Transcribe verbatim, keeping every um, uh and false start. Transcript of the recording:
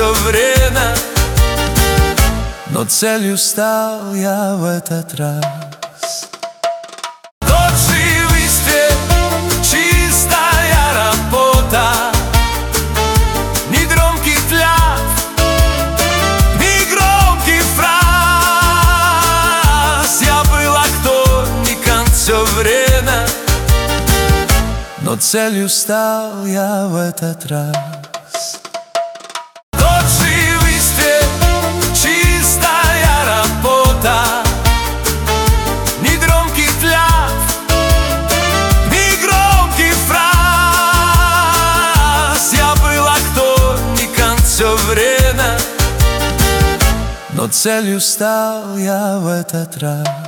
все время, но целью стал я в этот раз. Тот живый свет, чистая работа, ни громких клятв, ни громких фраз. Я был актор все время, но целью стал я в этот раз. Тот живый свет, чистая работа, ни громких клятв, ни громких фраз. Я был актор все время, но целью стал я в этот раз.